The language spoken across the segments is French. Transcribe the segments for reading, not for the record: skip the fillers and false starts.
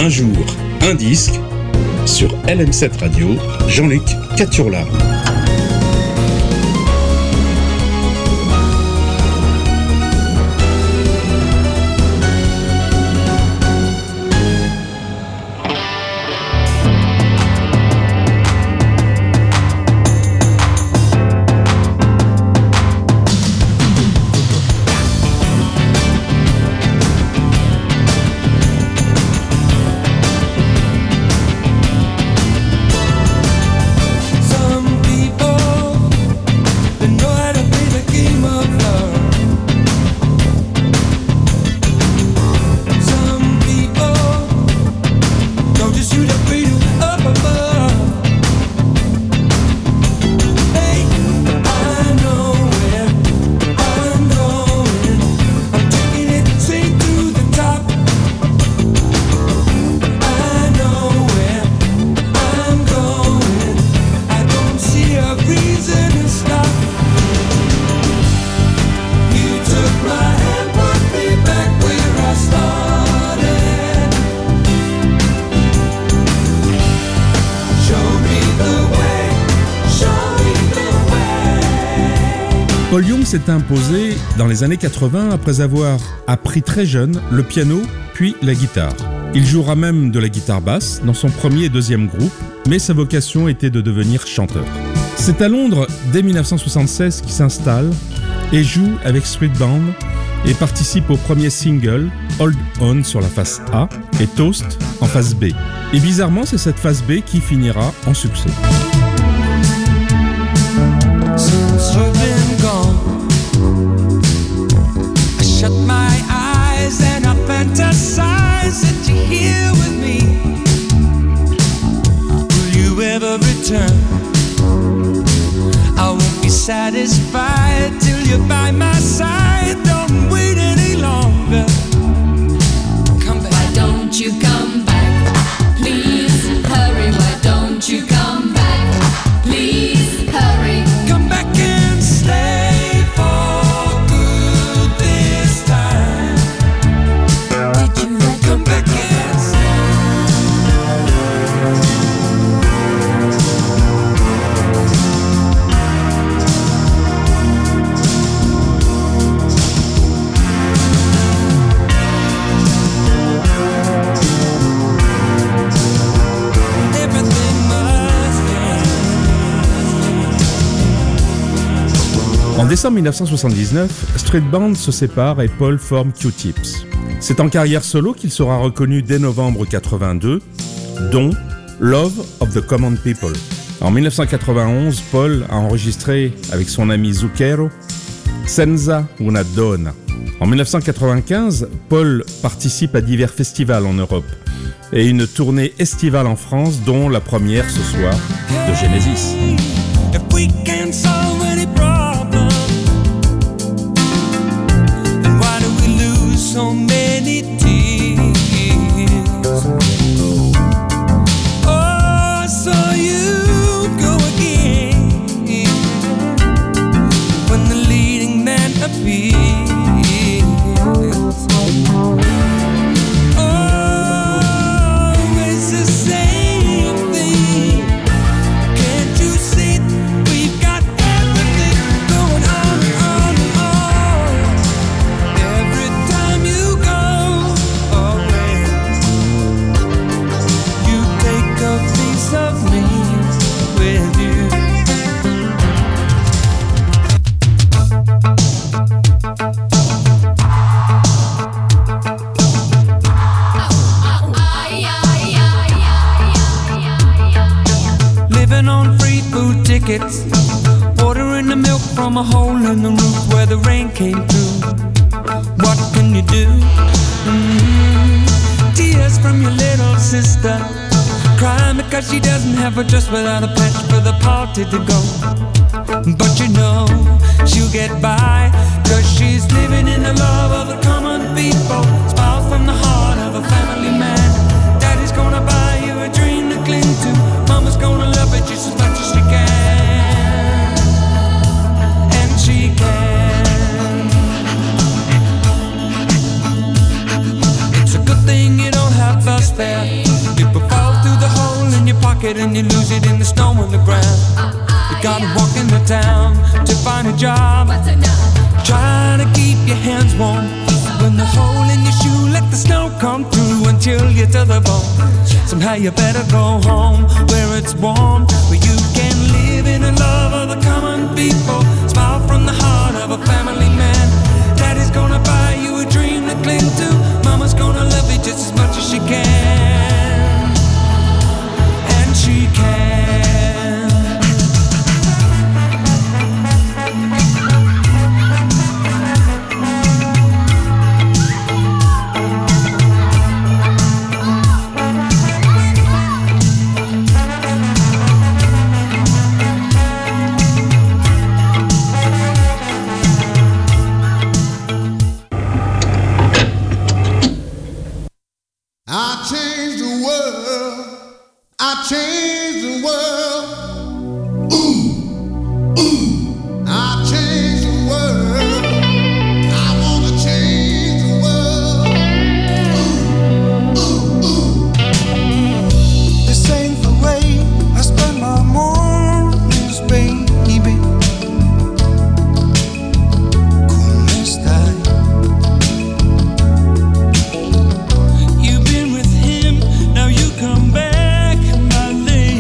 Un jour, un disque, sur LM7 Radio, Jean-Luc Caturla. Paul Young s'est imposé dans les années 80 après avoir appris très jeune le piano puis la guitare. Il jouera même de la guitare basse dans son premier et deuxième groupe, mais sa vocation était de devenir chanteur. C'est à Londres, dès 1976, qu'il s'installe et joue avec Street Band et participe au premier single Hold On sur la face A et Toast en face B. Et bizarrement, c'est cette face B qui finira en succès. Since you've been gone, I shut my eyes and I fantasize that you're here with me. Will you ever return? I won't be satisfied till you're by my side. Don't wait any longer. Come back. Why don't you come back? Please hurry. Why don't you come back? Please hurry. Come back and stay for good this time. Did you let Come back and stay. Everything must end. En décembre 1979, Street Band se sépare et Paul forme Q-Tips. C'est en carrière solo qu'il sera reconnu dès novembre 82, dont Love of the Common People. En 1991, Paul a enregistré avec son ami Zucchero Senza una donna. En 1995, Paul participe à divers festivals en Europe et une tournée estivale en France, dont la première ce soir de Genesis. If we can solve any problem, then why do we lose so many tears? Oh, I saw you go again when the leading man appears. Always the same thing. Can't you see we've got everything going on? Every time you go away, you take a piece of me with you. Living on free food tickets, ordering the milk from a hole in the roof where the rain came through. What can you do? Tears from your little sister, crying because she doesn't have a dress without a patch for the party to go. But you know she'll get by, 'cause she's living in the love of the common people. Smiles from the heart of a family man. Daddy's gonna buy you a dream to cling to. Mama's gonna love it just as much as she can. And she can. It's a good thing you don't have us there. pocket and you lose it in the snow on the ground. You gotta walk in the town to find a job. Try to keep your hands warm. When the hole in your shoe, let the snow come through until you're to the bone. Somehow you better go home where it's warm, where you can live in the love of the common people. Smile from the heart of a family man. Daddy's gonna buy you a dream to cling to. Mama's gonna love you just as much as she can. And she can. I changed the world. I changed the world. Ooh, ooh. I changed the world. I wanna change the world. Ooh, ooh, ooh. This ain't the way I spend my mornings, baby. ¿Cómo estás? You've been with him, now you come back, my lady.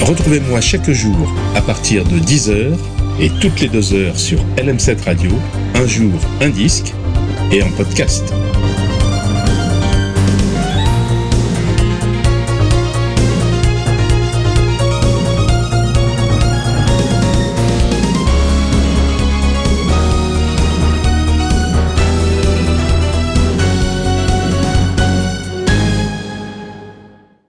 Retrouvez-moi chaque jour à partir de 10h et toutes les 2 heures sur LM7 Radio, un jour, un disque et en podcast.